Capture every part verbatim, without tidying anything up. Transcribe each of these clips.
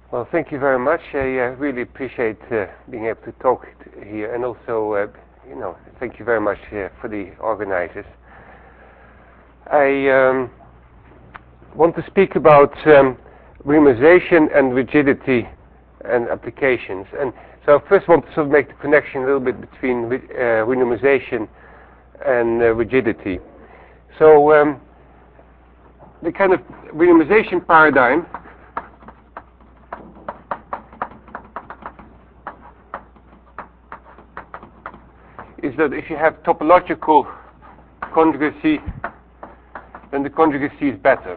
Well, thank you very much. I uh, really appreciate uh, being able to talk t- here, and also, uh, you know, thank you very much uh, for the organizers. I um, want to speak about um, renormalization and rigidity and applications. And so I first want to sort of make the connection a little bit between uh, renormalization and uh, rigidity. So um, the kind of renormalization paradigm is that if you have topological conjugacy, then the conjugacy is better.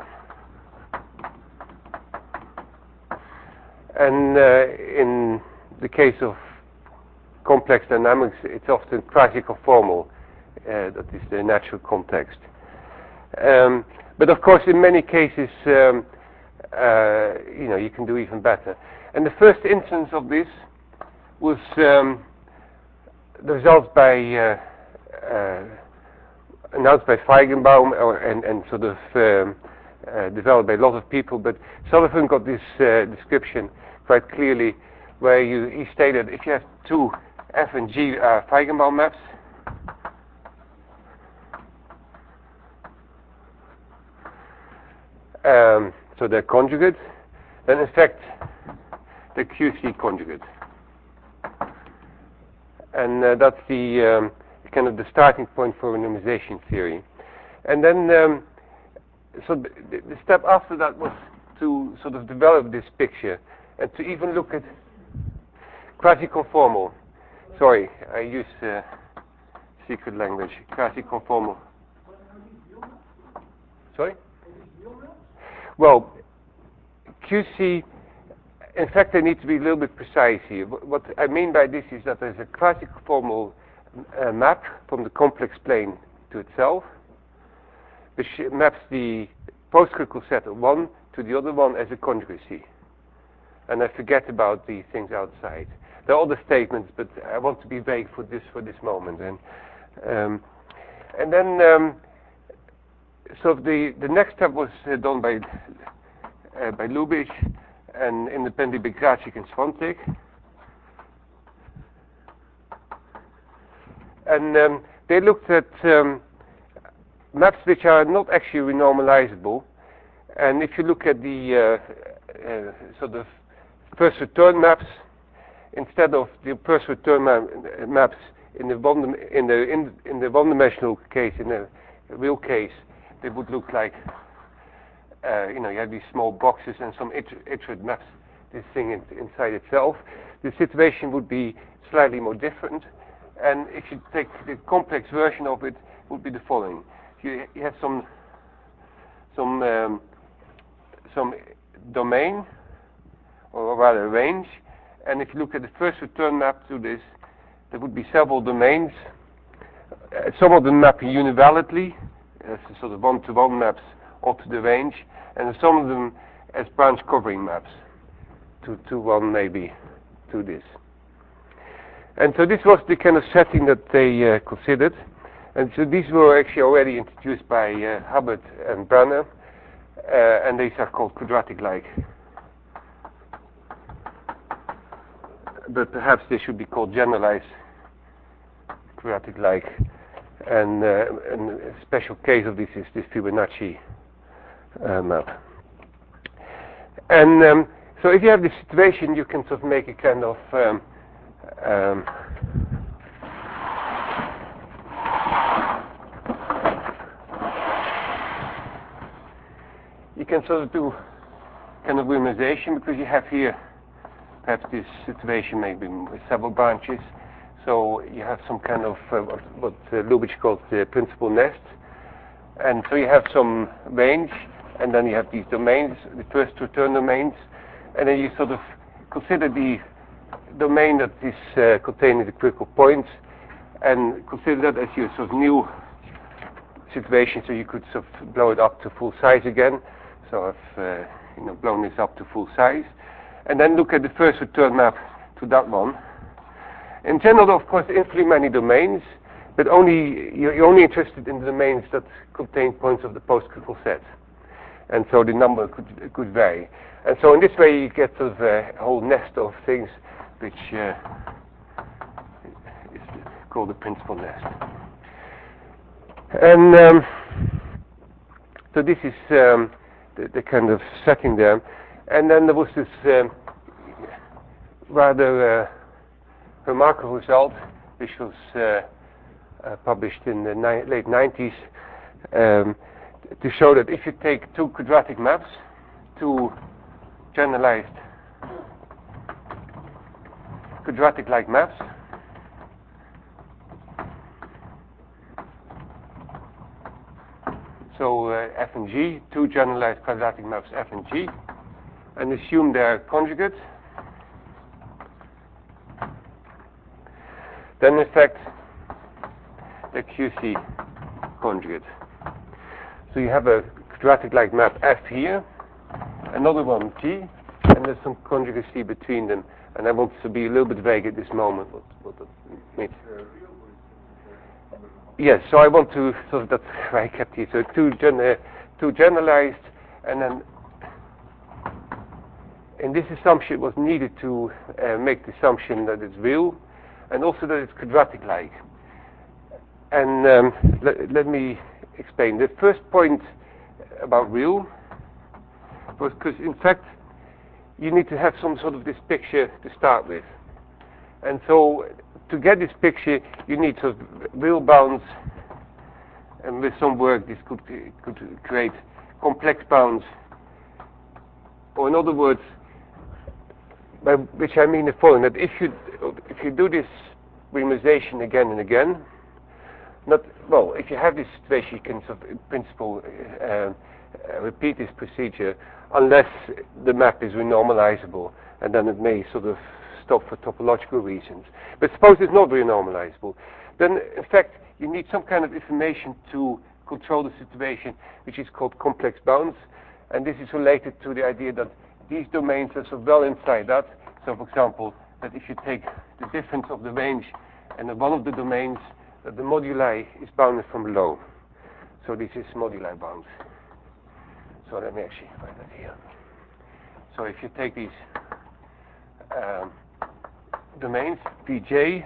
And uh, in the case of complex dynamics, it's often quasi-conformal. Uh, that is the natural context. Um, but of course, in many cases, um, uh, you know, you can do even better. And the first instance of this was um, the results by uh, uh, announced by Feigenbaum or, and, and sort of um, uh, developed by a lot of people. But Sullivan got this uh, description quite clearly, where you, he stated if you have two F and G uh, Feigenbaum maps, um, so they're conjugate, then in fact they're Q C conjugate. And uh, that's the um, kind of the starting point for renormalization theory. And then, um, so the, the step after that was to sort of develop this picture and to even look at quasi-conformal. Sorry, I use uh, secret language. Quasi-conformal. Sorry? Well, Q C. In fact, I need to be a little bit precise here. What I mean by this is that there's a quasi-conformal uh, map from the complex plane to itself, which maps the post-critical set of one to the other one as a conjugacy. And I forget about the things outside. There are other statements, but I want to be vague for this for this moment. And um, and then, um, so the the next step was uh, done by uh, by Lubitsch and independently by Graczyk and Swantek. And um, they looked at um, maps which are not actually renormalizable. And if you look at the uh, uh, sort of first return maps, instead of the first return ma maps in the one in the in, in the one-dimensional case, in the real case, they would look like uh, you know, you have these small boxes and some iterate maps this thing in, inside itself. The situation would be slightly more different. And if you take the complex version of it, it would be the following: you, you have some some um, some domain, or rather range, and if you look at the first return map to this, there would be several domains. Uh, some of them map univalently, as sort of one-to-one maps onto the range, and some of them as branch covering maps, to to one maybe to this. And so this was the kind of setting that they uh, considered. And so these were actually already introduced by uh, Hubbard and Branner, uh, and these are called quadratic-like. But perhaps they should be called generalized quadratic-like. And, uh, and a special case of this is this Fibonacci uh, map. And um, so if you have this situation, you can sort of make a kind of um, Um, you can sort of do kind of renormalization, because you have here perhaps this situation maybe with several branches. So you have some kind of uh, what, what uh, Lubitsch called the principal nest. And so you have some range, and then you have these domains, the first return domains, and then you sort of consider the domain that is uh, containing the critical points, and consider that as your sort of new situation, so you could sort of blow it up to full size again. So I've uh, you know blown this up to full size, and then look at the first return map to that one. In general, of course, infinitely many domains, but only you're only interested in the domains that contain points of the post-critical set. and so the number could could vary. And so in this way you get sort of a whole nest of things which uh, is called the principal nest. And um, so this is um, the, the kind of setting there. And then there was this um, rather uh, remarkable result, which was uh, uh, published in the ni- late nineties, um, to show that if you take two quadratic maps, two generalized quadratic-like maps, so uh, F and G, two generalized quadratic maps F and G, and assume they're conjugates, then in fact they're Q C conjugates. So you have a quadratic-like map F here, another one G, and there's some conjugacy between them. And I want to be a little bit vague at this moment what, what that means. Yes, so I want to, so that's why I kept here. So two, gen, uh, two generalized, and then in this assumption it was needed to uh, make the assumption that it's real, and also that it's quadratic-like. And um, let, let me explain. The first point about real was because, in fact, you need to have some sort of this picture to start with. And so, to get this picture, you need sort of real bounds, and with some work, this could, could create complex bounds. Or in other words, by which I mean the following, that if you, if you do this renormalization again and again, not, well, if you have this situation, you can sort of, in principle, uh, uh, repeat this procedure, unless the map is renormalizable, and then it may sort of stop for topological reasons. But suppose it's not renormalizable, then in fact you need some kind of information to control the situation, which is called complex bounds, and this is related to the idea that these domains are so well inside that. So for example, that if you take the difference of the range and the one of the domains, that the moduli is bounded from below. So this is moduli bounds. So let me actually write that here. So if you take these um, domains, Vj,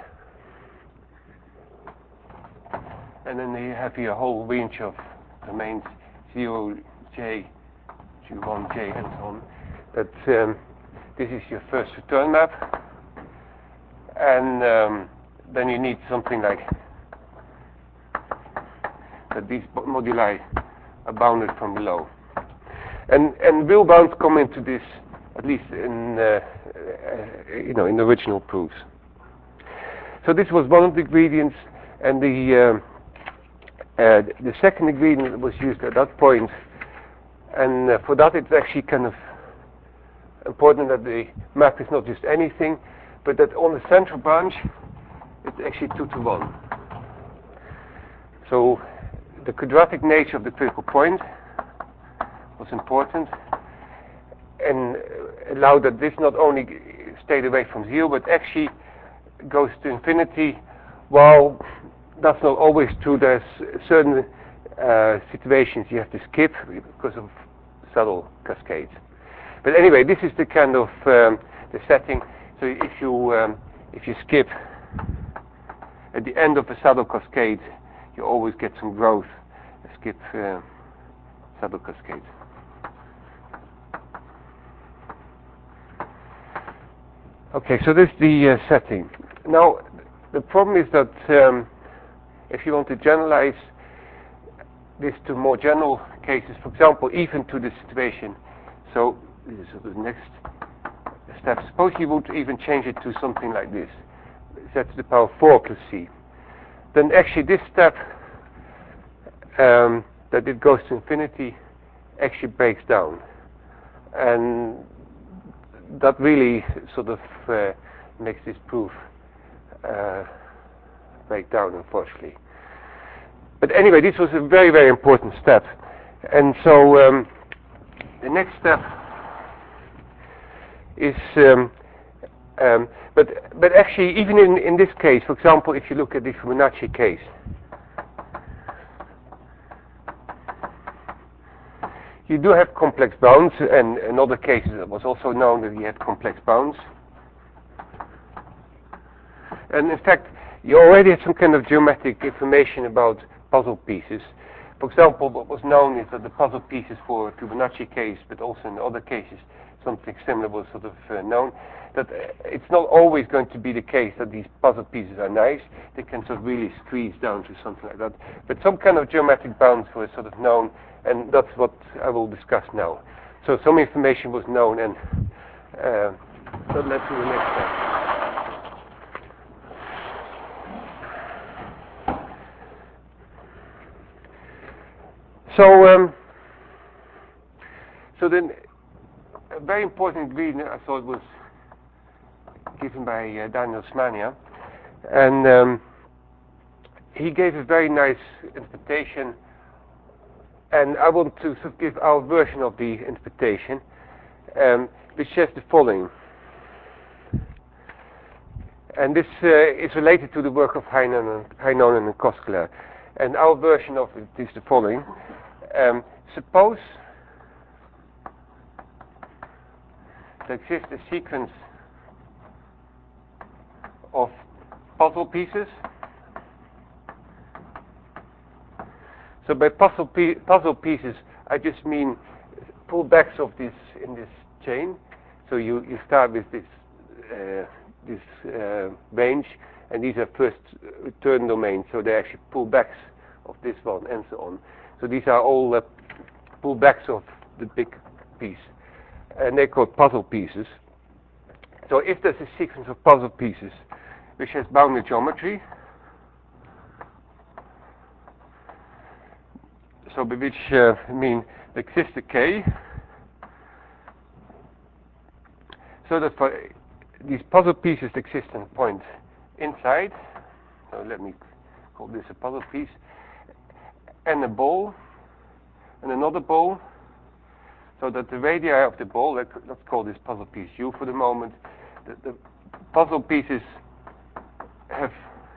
and then you have here a whole range of domains, zero, j, g one, j, and so on, that um, this is your first return map. And um, then you need something like that these moduli are bounded from below. And and real bounds come into this, at least in uh, uh, you know in the original proofs. So this was one of the ingredients, and the uh, uh, the second ingredient that was used at that point, and uh, for that it's actually kind of important that the map is not just anything, but that on the central branch it's actually two to one. So the quadratic nature of the critical point was important, and allowed that this not only stayed away from zero, but actually goes to infinity. While that's not always true, there's certain uh, situations you have to skip because of saddle cascades. But anyway, this is the kind of um, the setting. So if you um, if you skip at the end of a saddle cascade, you always get some growth. Skip uh, saddle cascade. Okay, so this is the uh, setting. Now, the problem is that um, if you want to generalize this to more general cases, for example, even to the situation, so this is the next step. Suppose you would even change it to something like this, z to the power four plus c. Then actually this step, um, that it goes to infinity, actually breaks down. And that really sort of uh, makes this proof uh, break down, unfortunately. But anyway, this was a very, very important step. And so um, the next step is, um, um, but but actually, even in, in this case, for example, if you look at the Fibonacci case, you do have complex bounds, and in other cases it was also known that you had complex bounds. And in fact, you already had some kind of geometric information about puzzle pieces. For example, what was known is that the puzzle pieces for Fibonacci case, but also in other cases, something similar was sort of uh, known, that uh, it's not always going to be the case that these puzzle pieces are nice. They can sort of really squeeze down to something like that. But some kind of geometric bounds were sort of known, and that's what I will discuss now. So some information was known, and uh, so let's do the next step. So, um, so then, a very important ingredient I thought was given by uh, Daniel Smania, and um, he gave a very nice interpretation, and I want to sort of give our version of the interpretation, um, which says the following. And this uh, is related to the work of Heinonen and Koskela, and our version of it is the following. Um, suppose there exists a sequence of puzzle pieces. So by puzzle, pe puzzle pieces, I just mean pullbacks of this in this chain. So you, you start with this uh, this uh, range, and these are first return domains. So they actually pullbacks of this one, and so on. So these are all uh, pullbacks of the big piece, and they're called puzzle pieces. So if there's a sequence of puzzle pieces which has bounded geometry, so by which uh, I mean there exists a K, so that for these puzzle pieces exist in a point inside, so let me call this a puzzle piece, and a ball, and another ball, so that the radii of the ball, let, let's call this puzzle piece U for the moment, the, the puzzle pieces have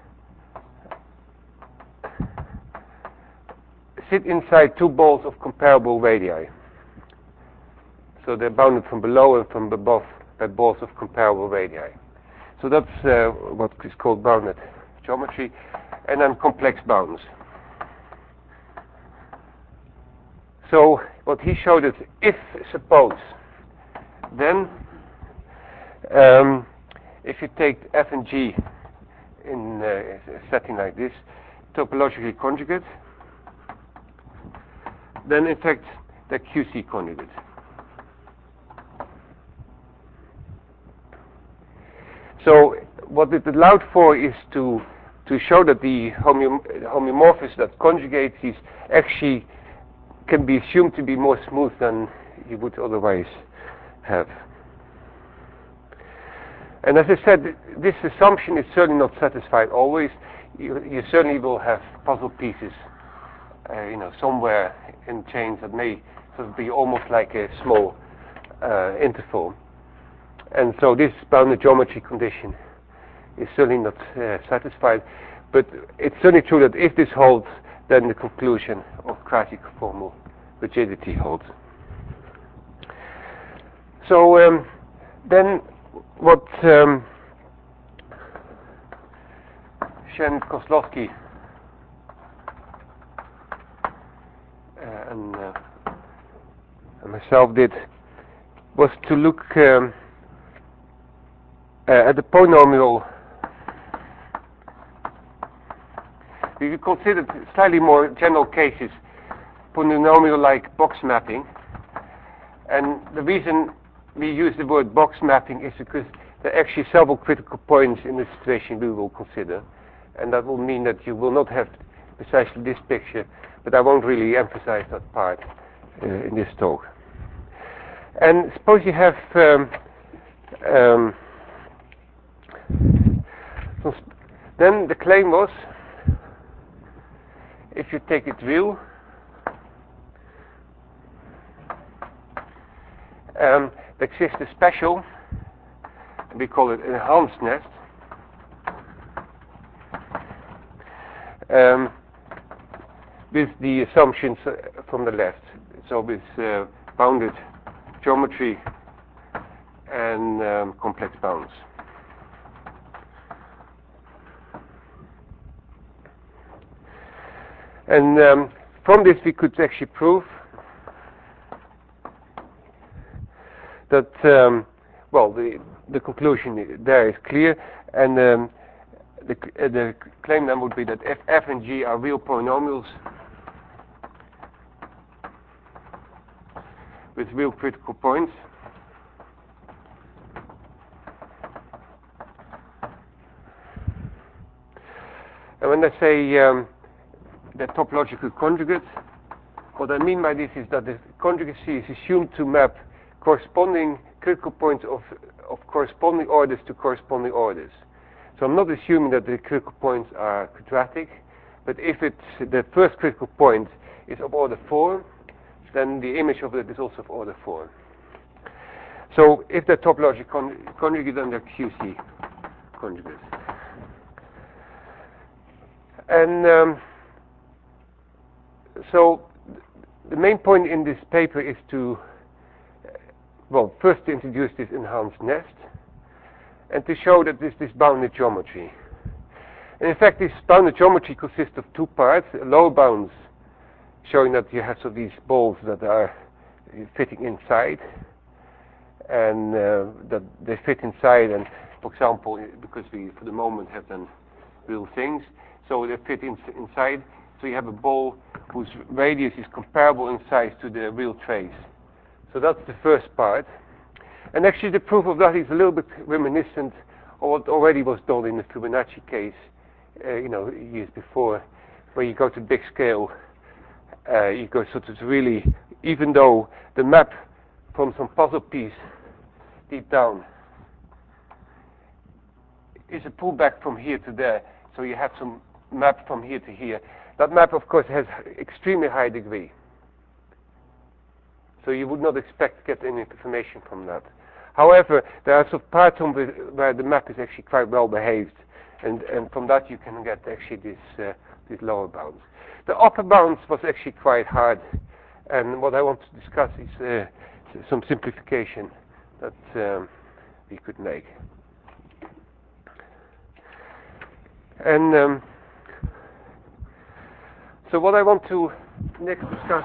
sit inside two balls of comparable radii. So they're bounded from below and from above by balls of comparable radii. So that's uh, what is called bounded geometry, and then complex bounds. So what he showed is, if suppose, then um, if you take F and G in uh, a setting like this, topologically conjugate, then in fact they're Q C conjugate. So what it allowed for is to to show that the homeom homeomorphism that conjugates these actually can be assumed to be more smooth than you would otherwise have. And as I said, this assumption is certainly not satisfied always. You, you certainly will have puzzle pieces, uh, you know, somewhere in chains that may sort of be almost like a small uh, interval. And so this bounded geometry condition is certainly not uh, satisfied. But it's certainly true that if this holds, then the conclusion of quasi-conformal rigidity holds. So um, then what um, Shen Kozlowski uh, and, uh, and myself did was to look um, uh, at the polynomial. We considered slightly more general cases, polynomial like box mapping. And the reason we use the word box mapping is because there are actually several critical points in the situation we will consider. And that will mean that you will not have precisely this picture, but I won't really emphasize that part uh, in this talk. And suppose you have um, um, then the claim was, if you take it real, um, there exists a special, we call it an enhanced nest, um, with the assumptions uh, from the left. so with uh, bounded geometry and um, complex bounds. And um, from this we could actually prove that, um, well, the, the conclusion there is clear, and um, the, uh, the claim then would be that if f and g are real polynomials with real critical points, and when I say um, the topological conjugate, what I mean by this is that the conjugacy is assumed to map corresponding critical points of, of corresponding orders to corresponding orders. So I'm not assuming that the critical points are quadratic, but if it's the first critical point is of order four, then the image of it is also of order four. So if the topological con conjugate, then they're Q C conjugates. And um, so the main point in this paper is to, well, first to introduce this enhanced nest and to show that this is bounded geometry. And in fact, this bounded geometry consists of two parts: lower bounds showing that you have so these balls that are fitting inside, and uh, that they fit inside, and for example, because we for the moment have done real things, so they fit in, inside, so you have a ball whose radius is comparable in size to the real trace. So that's the first part. And actually the proof of that is a little bit reminiscent of what already was done in the Fibonacci case, uh, you know, years before, where you go to big scale, uh, you go sort of really, even though the map from some puzzle piece deep down is a pullback from here to there, so you have some map from here to here. That map, of course, has extremely high degree. So you would not expect to get any information from that. However, there are some parts on the, where the map is actually quite well behaved, and, and from that you can get actually this, uh, these lower bounds. The upper bounds was actually quite hard, and what I want to discuss is uh, some simplification that um, we could make. And um, so what I want to next discuss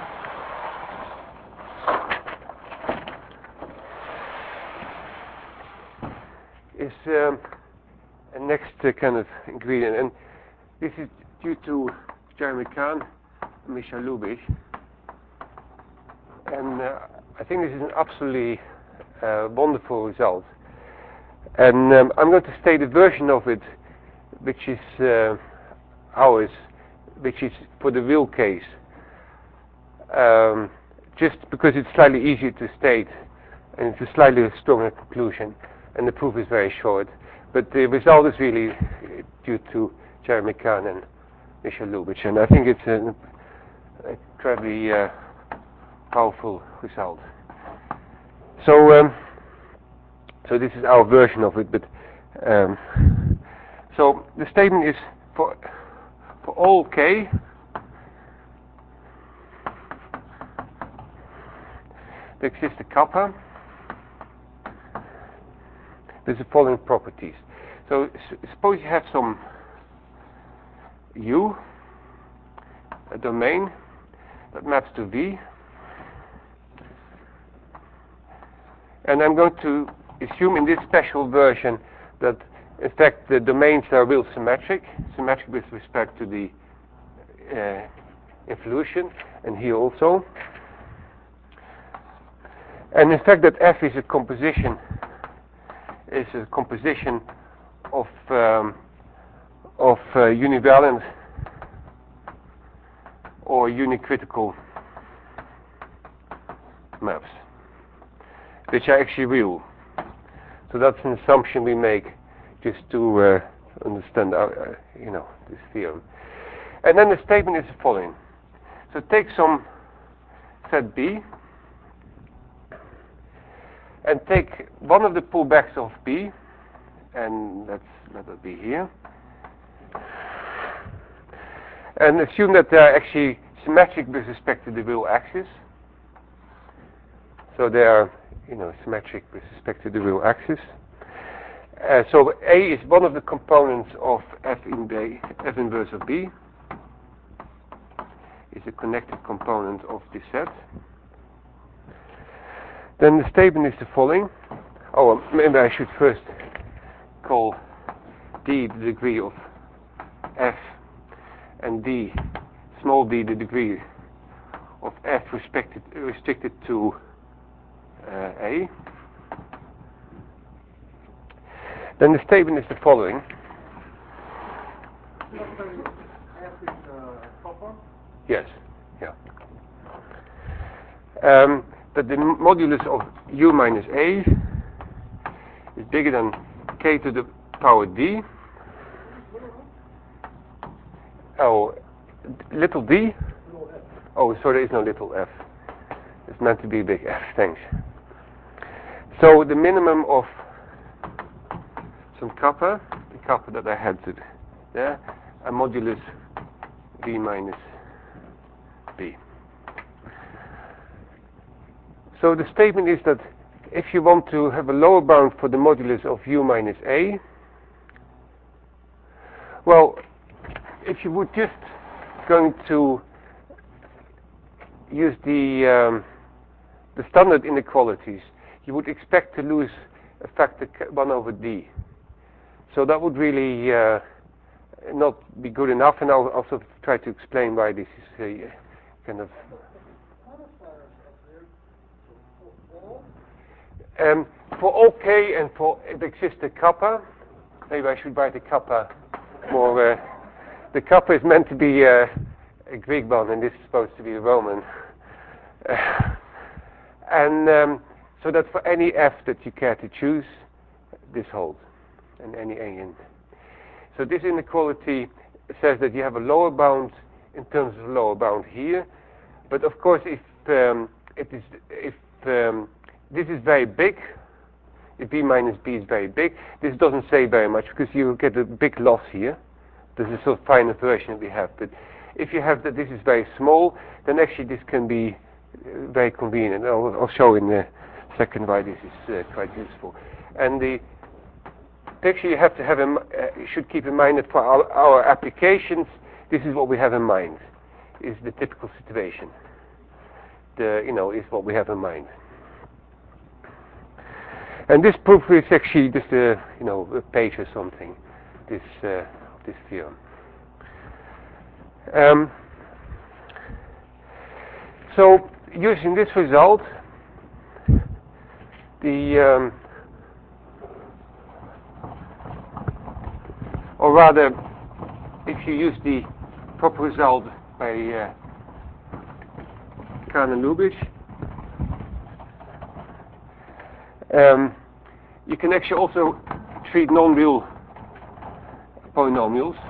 is um, a next uh, kind of ingredient, and this is due to Jeremy Kahn and Misha Lubitsch, and uh, I think this is an absolutely uh, wonderful result. And um, I'm going to state a version of it which is uh, ours, which is for the real case, um, just because it's slightly easier to state and it's a slightly stronger conclusion, and the proof is very short, but the result is really due to Jeremy Kahn and Misha Lubitsch, and I think it's an incredibly uh, powerful result. So um, so this is our version of it, but um, so the statement is for for all k there exists a kappa. There's the following properties. So s suppose you have some U, a domain that maps to V, and I'm going to assume in this special version that in fact the domains are real symmetric, symmetric with respect to the uh, involution, and here also. And in fact that F is a composition, is a composition of um, of uh, univalent or unicritical maps, which are actually real. So that's an assumption we make just to uh, understand our, uh, you know, this theorem. And then the statement is the following. So take some set B and take one of the pullbacks of B, and let's let it be here, and assume that they are actually symmetric with respect to the real axis. So they are, you know, symmetric with respect to the real axis. Uh, so A is one of the components of F in B, F inverse of B is a connected component of this set. Then the statement is the following. Oh, maybe I should first call D the degree of F and D, small d, the degree of F restricted, restricted to uh, A. Then the statement is the following. F is uh, copper? Yes, yeah. Um, that the modulus of U minus A is bigger than K to the power D. Oh, little d? Little f. Oh, so there is no little f. It's meant to be a big F, thanks. So the minimum of some kappa, the kappa that I had to there, a modulus V minus B. So the statement is that if you want to have a lower bound for the modulus of U minus A, well, if you would just going to use the um, the standard inequalities, you would expect to lose a factor one over D. So that would really uh, not be good enough, and I'll also try to explain why this is a kind of. Um, for all k and for it exists a kappa. Maybe I should write a kappa more. Uh, the kappa is meant to be uh, a Greek bond, and this is supposed to be a Roman. Uh, and um, so that for any f that you care to choose, this holds, and any a n. So this inequality says that you have a lower bound in terms of lower bound here, but of course if um, it is if um, this is very big, if B minus B is very big, this doesn't say very much because you get a big loss here. This is a sort of finer version that we have, but if you have that this is very small, then actually this can be uh, very convenient. I'll, I'll show in a second why this is uh, quite useful. And the picture you have to have in, uh, you should keep in mind that for our, our applications, this is what we have in mind, is the typical situation. The, you know, is what we have in mind. And this proof is actually just a, you know, a page or something, this, uh, this theorem. Um, so, using this result, the, um, or rather, if you use the proper result by uh, Kahn and Lubitsch, um, you can actually also treat non-real polynomials.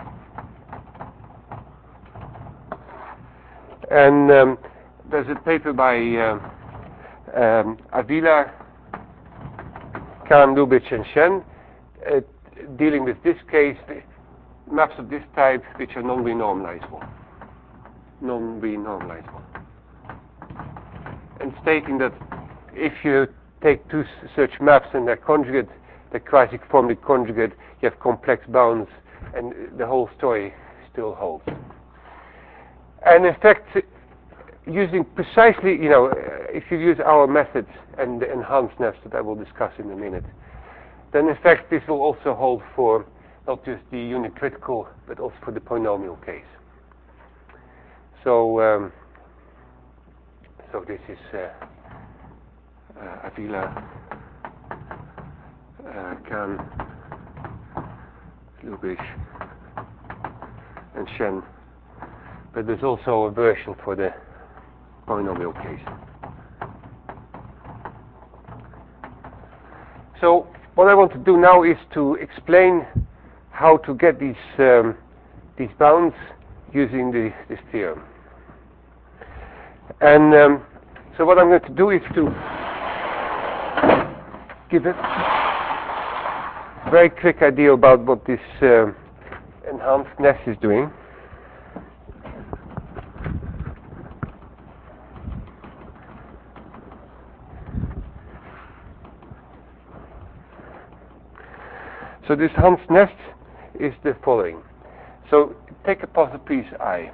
And um, there's a paper by uh, um, Avila, Kahn, Lubitsch, and Shen uh, dealing with this case, maps of this type which are non-renormalizable. Non-renormalizable. And stating that if you take two s- such maps and they're conjugate, they're quasi-conformally conjugate, you have complex bounds, and the whole story still holds. And in fact, using precisely, you know, if you use our methods and the enhanced nets that I will discuss in a minute, then in fact this will also hold for not just the unit critical, but also for the polynomial case. So, um, so this is uh, uh, Avila, uh, Kahn, Lubitsch, and Shen. But there's also a version for the polynomial case. So what I want to do now is to explain how to get these um, these bounds using the, this theorem. And um, so what I'm going to do is to give a very quick idea about what this uh, enhanced nest is doing. So this Hans nest is the following. So take a puzzle piece I.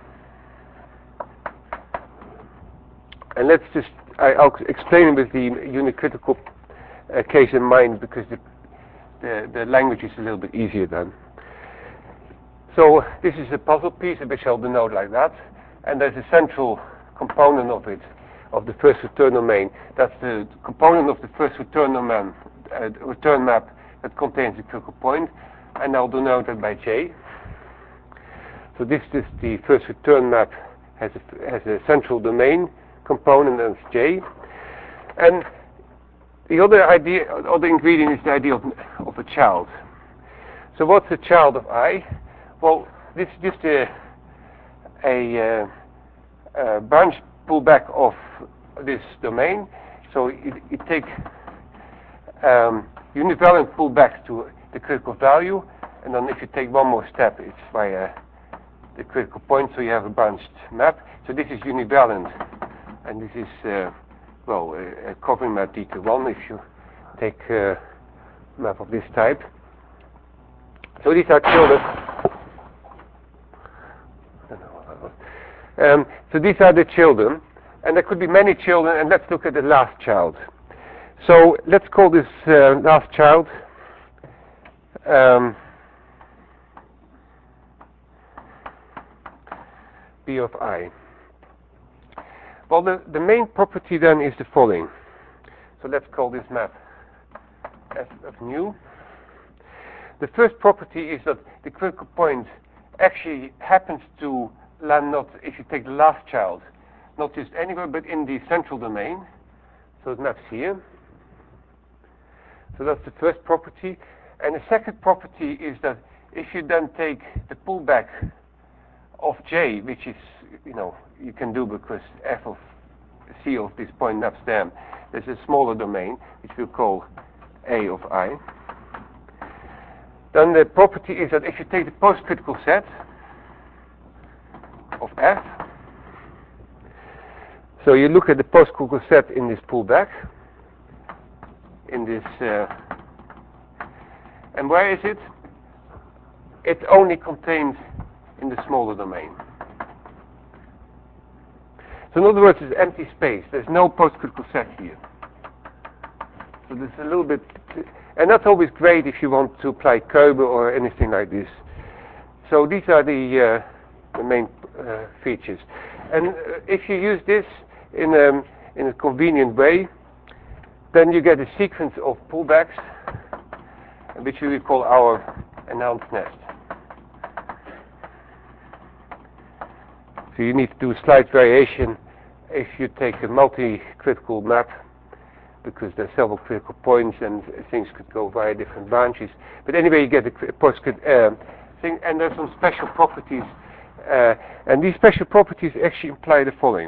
And let's just, I, I'll explain it with the unicritical uh, case in mind, because the, the, the language is a little bit easier then. So this is a puzzle piece which I'll denote like that, and there's a central component of it, of the first return domain. That's the component of the first return domain, uh, return map that contains the critical point, and I'll denote it by J. So this is the first return map, has a, has a central domain component, and it's J. And the other idea, other ingredient is the idea of, of a child. So what's a child of I? Well, this is just a, a, uh, a branch pullback of this domain. So you, you take um, univariant pullbacks to the critical value, and then if you take one more step, it's via the critical point, so you have a branched map. So this is univariant, and this is, uh, well, a, a covering map D T one if you take a map of this type. So these are children. Um, so these are the children, and there could be many children, and let's look at the last child. So let's call this uh, last child um, B of I. Well, the, the main property then is the following. So let's call this map F of nu. The first property is that the critical point actually happens to land not, if you take the last child, not just anywhere but in the central domain. So it maps here. So that's the first property. And the second property is that if you then take the pullback of J, which is, you know, you can do because F of C of this point maps there, there's a smaller domain, which we'll call A of I. Then the property is that if you take the post-critical set of F, so you look at the post-critical set in this pullback, in this, uh, and where is it? It only contains in the smaller domain. So in other words, it's empty space. There's no post-critical set here. So there's a little bit, and that's always great if you want to apply Kobe or anything like this. So these are the, uh, the main uh, features. And uh, if you use this in, um, in a convenient way, then you get a sequence of pullbacks, which we will call our announced nest. So you need to do a slight variation if you take a multi-critical map, because there are several critical points and things could go via different branches. But anyway, you get a post uh, thing, and there's some special properties, uh, and these special properties actually imply the following.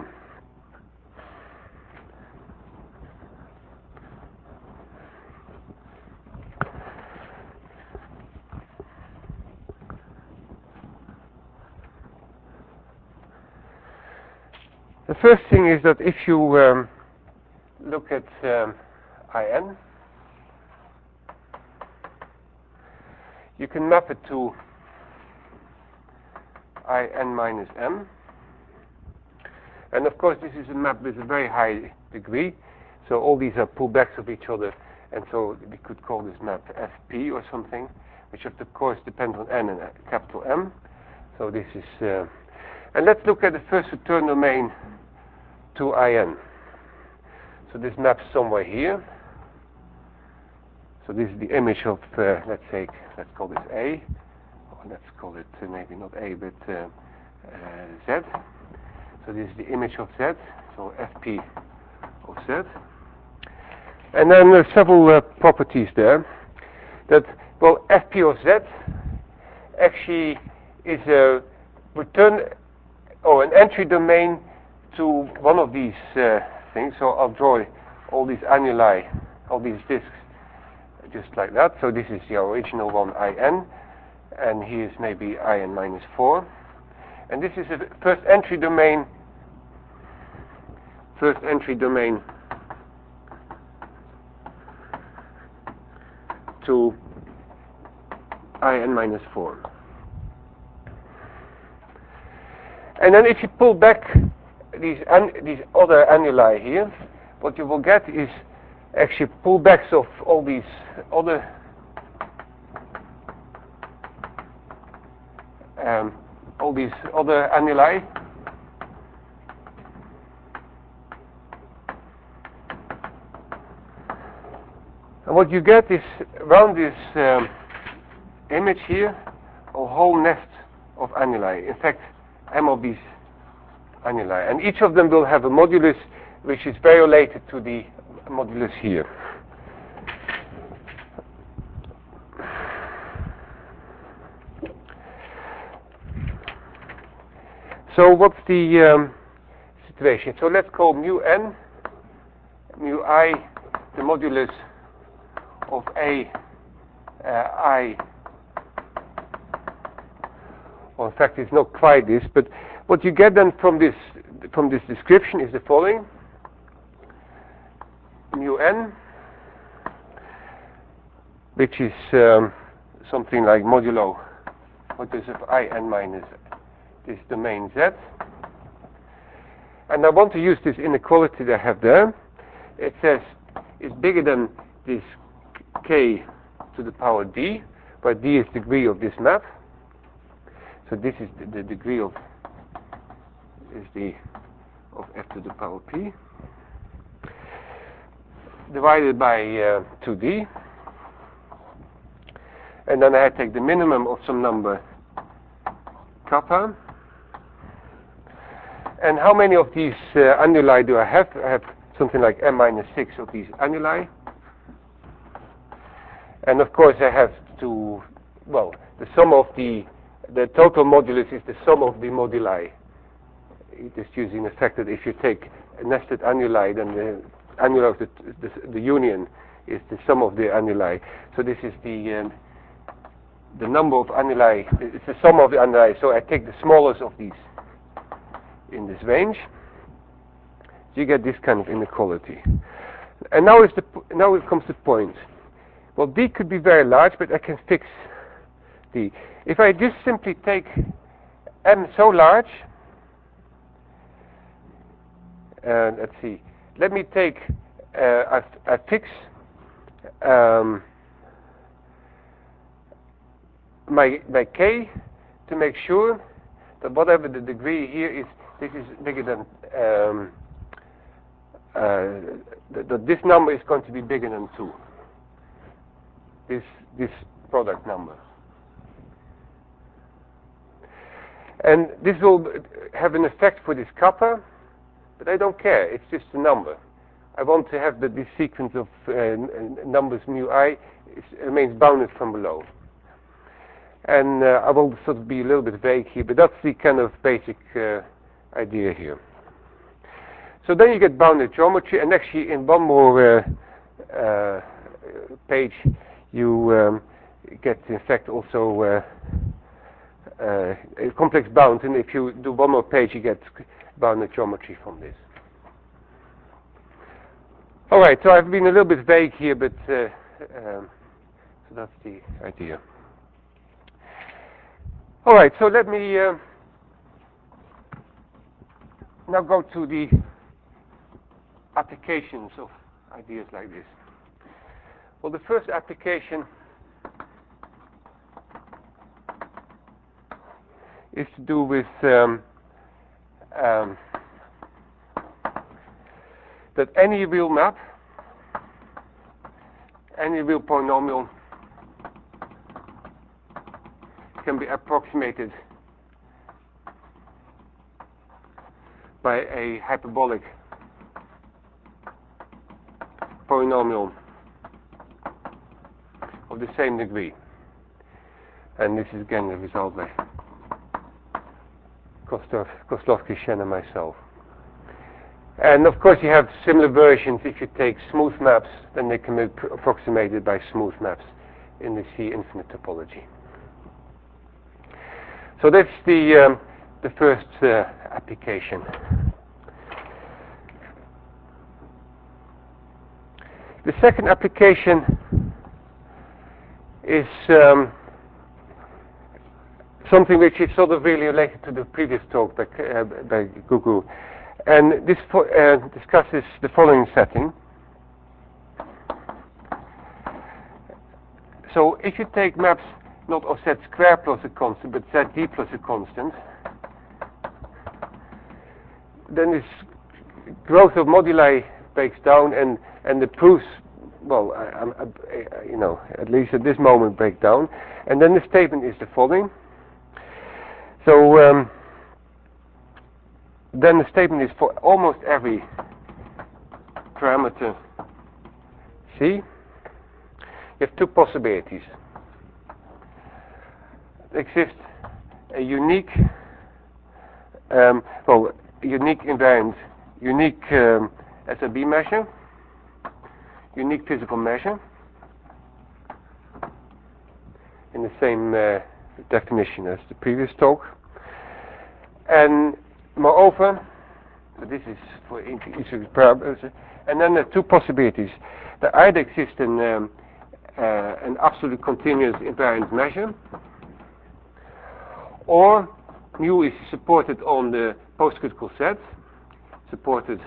The first thing is that if you um, look at um, I N, you can map it to I N minus M. And of course, this is a map with a very high degree. So all these are pullbacks of each other. And so we could call this map F P or something, which of course depends on N and capital M. So this is, uh, and let's look at the first return domain to I N. So this maps somewhere here. So this is the image of, uh, let's say, let's call this A, or let's call it uh, maybe not A, but uh, uh, Z. So this is the image of Z, so F P of Z. And then there are several uh, properties there. That, well, F P of Z actually is a return, or an entry domain to one of these uh, things. So I'll draw all these annuli, all these disks, just like that. So this is the original one, I N, and here's maybe I N minus four. And this is a first entry domain, first entry domain to I n minus four. And then if you pull back these an these other annuli here, what you will get is actually pullbacks of all these other um, all these other annuli. And what you get is around this um, image here a whole nest of annuli. In fact, m of these annuli, and each of them will have a modulus which is very related to the modulus here. So what's the um, situation? So let's call mu n, mu I, the modulus of a uh, I. Well, in fact, it's not quite this, but what you get then from this from this description is the following: mu n, which is um, something like modulo modulus of I n minus this domain Z. And I want to use this inequality that I have there. It says it's bigger than this k to the power d, where d is degree of this map. So this is the, the degree of is the of f to the power p divided by uh, two d, and then I take the minimum of some number kappa. And how many of these uh, annuli do I have? I have something like m minus six of these annuli. And of course I have to, well, the sum of the, the total modulus is the sum of the moduli. Just using the fact that if you take a nested annuli, then the annuli of the, the, the union is the sum of the annuli. So this is the, um, the number of annuli, it's the sum of the annuli. So I take the smallest of these in this range. So you get this kind of inequality. And now is the now it comes to the point. Well, D could be very large, but I can fix D. If I just simply take M so large, uh, let's see. Let me take uh, I, I fix um, my my K to make sure that whatever the degree here is, this is bigger than um, uh, that, that this number is going to be bigger than two. This this product number, and this will have an effect for this kappa, but I don't care. It's just a number. I want to have that this sequence of uh, numbers mu I is, remains bounded from below. And uh, I will sort of be a little bit vague here, but that's the kind of basic uh, idea here. So then you get bounded geometry, and actually in one more uh, uh, page you um, get in fact also uh, uh, a complex bound, and if you do one more page you get bounded geometry from this. Alright, so I've been a little bit vague here, but uh, um, so that's the idea. Alright, so let me uh, now go to the applications of ideas like this. Well, the first application is to do with um, um, that any real map, any real polynomial can be approximated by a hyperbolic polynomial of the same degree. And this is again the result by Kozlovsky, Shen, and myself. And of course you have similar versions. If you take smooth maps, then they can be approximated by smooth maps in the C infinite topology. So that's the um, the first uh, application. The second application is um, something which is sort of really related to the previous talk by, uh, by Gugu. And this fo uh, discusses the following setting. So if you take maps not of Z squared plus a constant, but Z D plus a constant, then this growth of moduli breaks down, and, and the proofs, well, I, I, I, you know, at least at this moment break down. And then the statement is the following. So um, then the statement is for almost every parameter C, you have two possibilities. There exists a unique, um, well, unique invariant, unique um, S R B measure, unique physical measure, in the same uh, definition as the previous talk. And moreover, so this is for each of the parameters, and then there are two possibilities. There either exists an, um, uh, an absolute continuous invariant measure, or mu is supported on the post-critical set, supported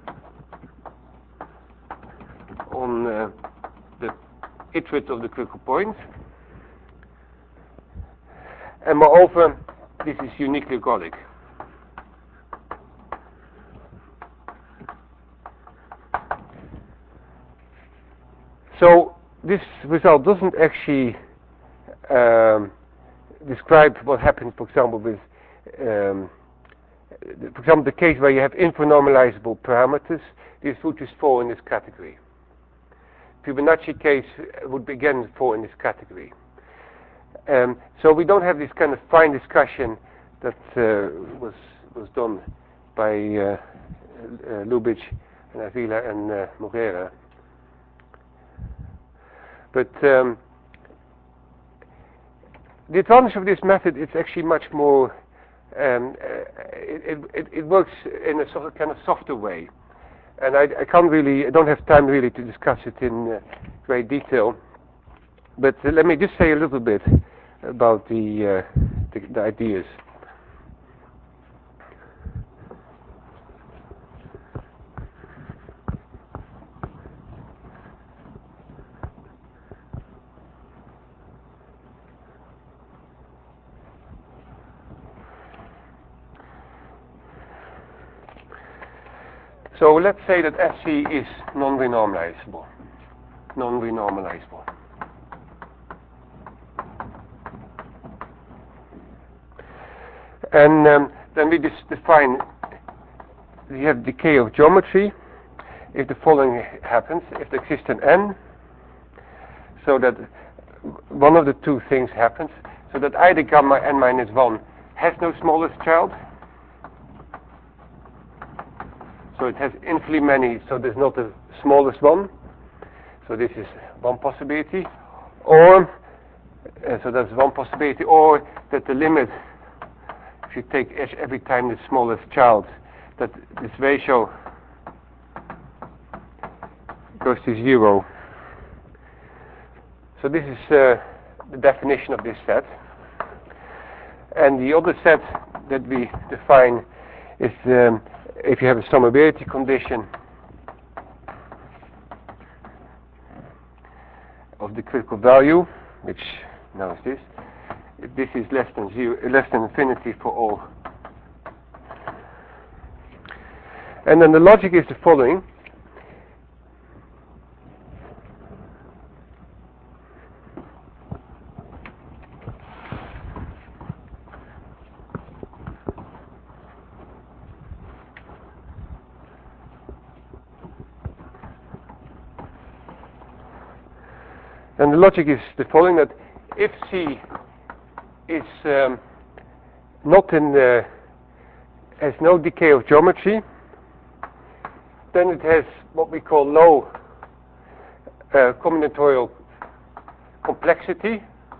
on uh, the iterate of the critical point, and moreover, this is uniquely ergodic. So this result doesn't actually um, describe what happens, for example, with, um, for example, the case where you have infranormalizable parameters. These would just fall in this category. Fibonacci case would again fall in this category. Um, so we don't have this kind of fine discussion that uh, was was done by uh, uh, Lubitsch and Avila and uh, Morera. But um, the advantage of this method is actually much more, um, uh, it, it, it works in a sort of kind of softer way. And I, I can't really, I don't have time really to discuss it in uh, great detail. But uh, let me just say a little bit about the, uh, the, the ideas. So let's say that F C is non-renormalizable. Non-renormalizable. And um, then we just define, we have decay of geometry if the following happens, if there exists an n, so that one of the two things happens, so that either gamma n minus one has no smallest child, so it has infinitely many, so there's not the smallest one, so this is one possibility, or, uh, so that's one possibility, or that the limit, if you take every time the smallest child, that this ratio goes to zero. So this is uh, the definition of this set. And the other set that we define is um, if you have a summability condition of the critical value, which now is this, if this is less than zero, less than infinity for all. And then the logic is the following. And the logic is the following, that if C is um, not in the, has no decay of geometry, then it has what we call low uh, combinatorial complexity,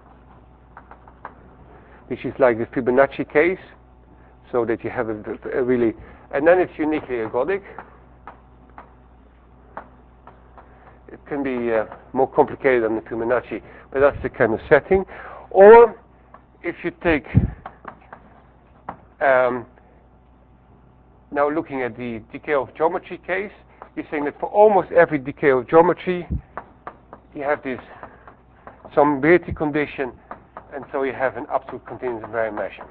which is like the Fibonacci case, so that you have a, a really, and then it's uniquely ergodic. It can be uh, more complicated than the Fibonacci, but that's the kind of setting. Or if you take, um, now looking at the decay of geometry case, you're saying that for almost every decay of geometry, you have this some Beatty condition, and so you have an absolute continuous invariant measure.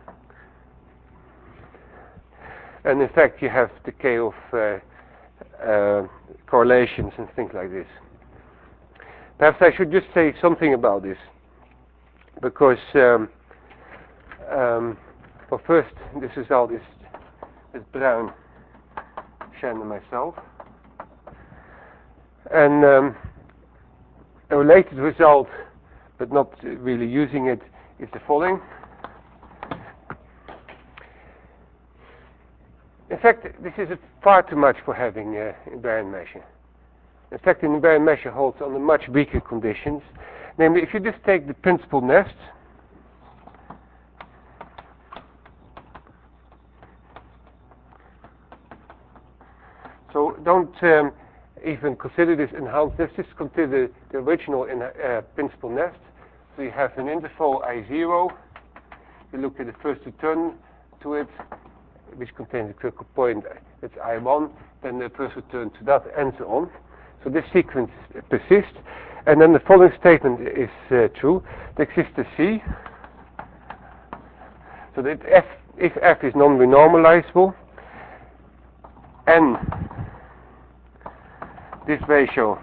And in fact, you have decay of uh, uh, correlations and things like this. Perhaps I should just say something about this, because um, um, well, first, this result is, is Bruin, Shen, and myself. And um, a related result, but not really using it, is the following. In fact, this is far too much for having uh, invariant measure. In fact, an invariant measure holds under much weaker conditions. Namely, if you just take the principal nest, so don't um, even consider this enhanced nest, just consider the original in, uh, principal nest. So you have an interval I zero, you look at the first return to it, which contains a critical point, it's I one, then the first return to that, and so on. So this sequence persists, and then the following statement is uh, true. There exists a C, so that F, if F is non-renormalizable, and this ratio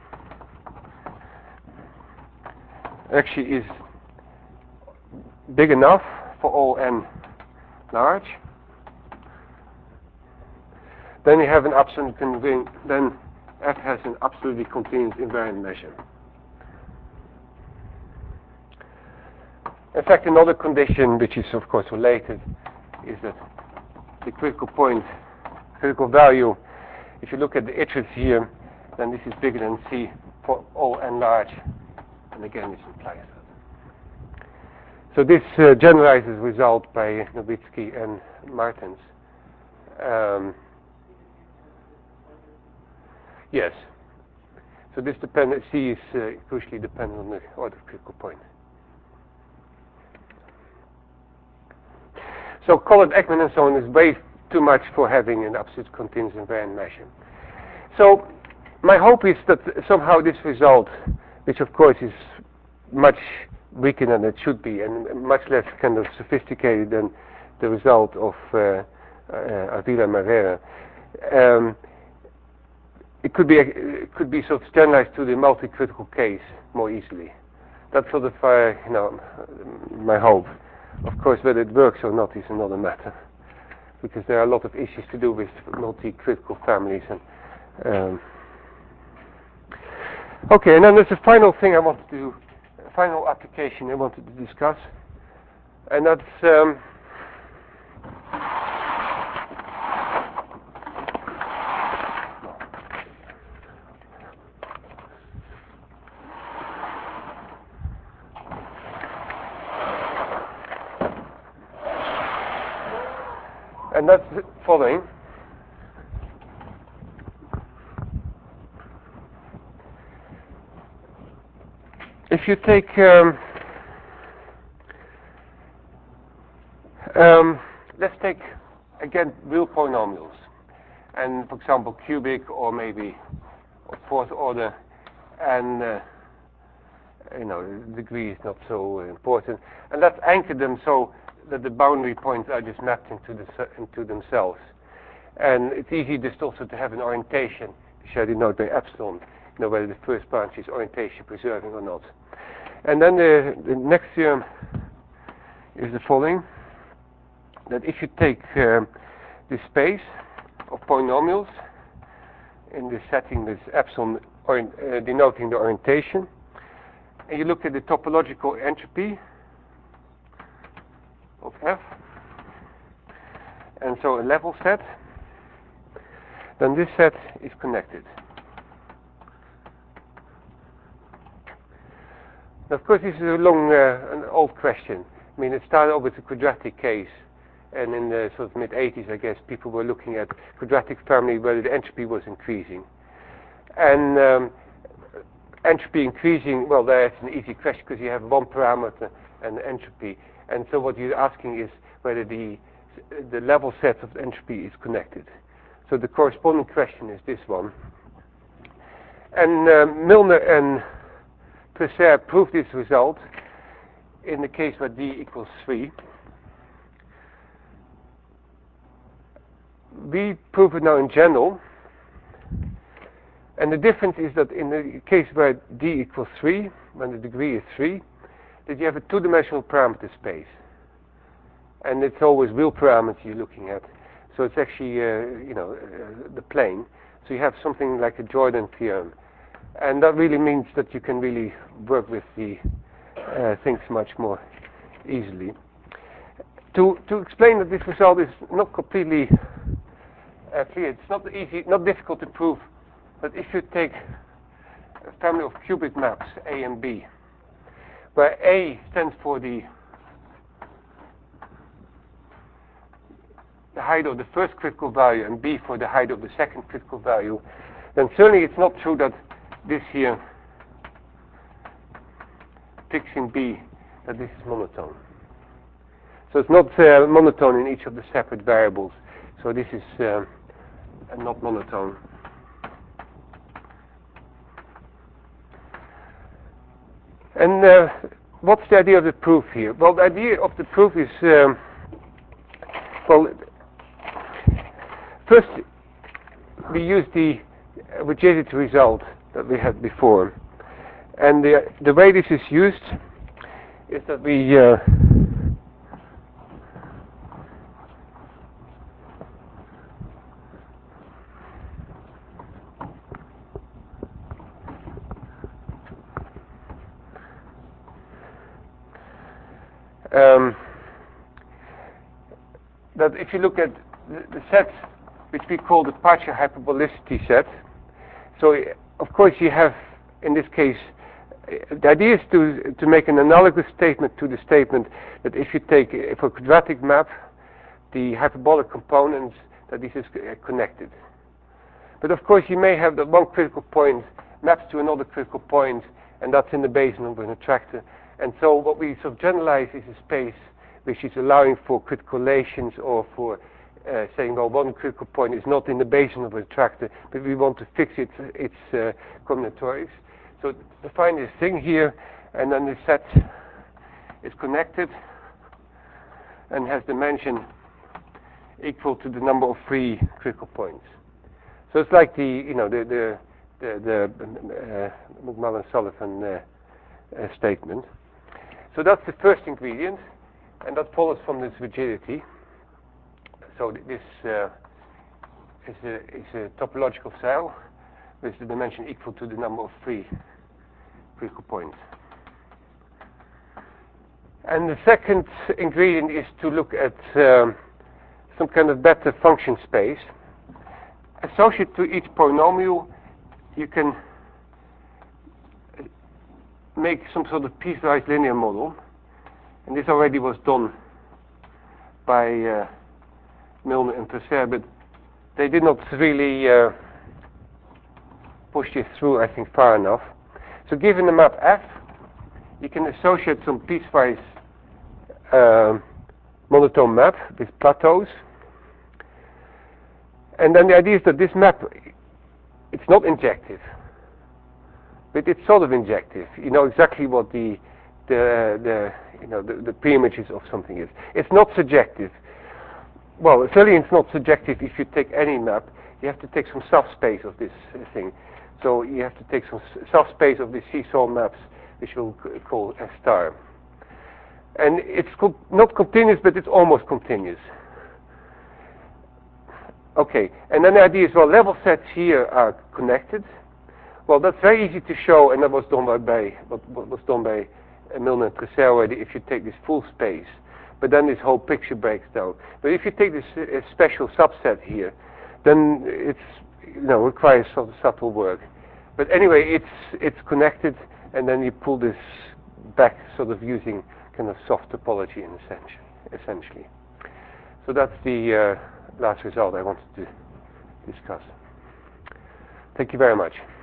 actually is big enough for all n large, then you have an absolute conven- then F has an absolutely continuous invariant measure. In fact, another condition which is of course related is that the critical point, critical value, if you look at the iterates here, then this is bigger than C for all n large, and again this implies that. So this uh, generalizes result by Nowitzki and Martens. Um, yes. So this depend C is uh, crucially dependent on the order of critical point. So colored Ekman and so on is way too much for having an absolute continuous invariant measure. So my hope is that somehow this result, which of course is much weaker than it should be and much less kind of sophisticated than the result of uh, uh, Avila Marrera, um, it could be it could be sort of generalized to the multi-critical case more easily. That's sort of uh, you know my hope. Of course, whether it works or not is another matter, because there are a lot of issues to do with multi-critical families. And um, okay, and then there's a final thing I wanted to, a final application I wanted to discuss, and that's um, and that's the following. If you take um, um, let's take again real polynomials, and for example cubic or maybe of fourth order, and uh, you know the degree is not so important, and let's anchor them so that the boundary points are just mapped into the into themselves, and it's easy just also to have an orientation, which I denote by epsilon, you know whether the first branch is orientation preserving or not. And then the, the next theorem is the following: that if you take um, the space of polynomials in this setting with epsilon orient, uh, denoting the orientation, and you look at the topological entropy of F, and so a level set, then this set is connected. Now, of course, this is a long, uh, an old question. I mean, it started off with a quadratic case, and in the sort of mid eighties, I guess, people were looking at quadratic family where the entropy was increasing. And um, entropy increasing, well, that's an easy question because you have one parameter and entropy. And so what you're asking is whether the the level set of entropy is connected. So the corresponding question is this one. And uh, Milner and Presser proved this result in the case where D equals three. We prove it now in general. And the difference is that in the case where D equals three, when the degree is three, that you have a two-dimensional parameter space. And it's always real parameters you're looking at. So it's actually, uh, you know, uh, the plane. So you have something like a Jordan theorem. And that really means that you can really work with the uh, things much more easily. To, to explain that this result is not completely uh, clear, it's not easy, not difficult to prove, but if you take a family of cubic maps, A and B, where A stands for the the height of the first critical value and B for the height of the second critical value, then certainly it's not true that this here fixing B, that this is monotone. So it's not uh, monotone in each of the separate variables. So this is uh, not monotone. And uh, what's the idea of the proof here? Well, the idea of the proof is, um, well, first we use the rigidity result that we had before. And the, the way this is used is that we uh, um, that if you look at the, the set which we call the partial hyperbolicity set, so of course you have in this case the idea is to to make an analogous statement to the statement that if you take uh, for a quadratic map the hyperbolic components that this is uh, connected. But of course you may have that one critical point maps to another critical point, and that's in the basin of an attractor. And so what we sort of generalize is a space which is allowing for critical relations or for uh, saying, well, one critical point is not in the basin of an attractor, but we want to fix its, its uh, combinatorics. So define this thing here, and then the set is connected and has dimension equal to the number of free critical points. So it's like the, you know, the the the, the uh, McMullen-Sullivan uh, uh, statement. So that's the first ingredient, and that follows from this rigidity. So th this uh, is, a, is a topological cell with the dimension equal to the number of free critical points. And the second ingredient is to look at um, some kind of better function space. Associated to each polynomial, you can make some sort of piecewise linear model, and this already was done by uh, Milner and Presser, but they did not really uh, push this through, I think, far enough. So given the map F, you can associate some piecewise uh, monotone map with plateaus. And then the idea is that this map, it's not injective, but it's sort of injective. You know exactly what the the the you know the, the pre-images of something is. It's not surjective. Well, certainly it's not surjective if you take any map. You have to take some subspace of this uh, thing. So you have to take some subspace of these seesaw maps, which we'll call S star. And it's co not continuous, but it's almost continuous. Okay, and then the idea is, well, level sets here are connected. Well, that's very easy to show, and that was done by, by what, what was done by uh, Milner and Presser already. If you take this full space, but then this whole picture breaks down. But if you take this uh, special subset here, then it's you know requires sort of subtle work. But anyway, it's it's connected, and then you pull this back, sort of using kind of soft topology in essentially. essentially. So that's the uh, last result I wanted to discuss. Thank you very much.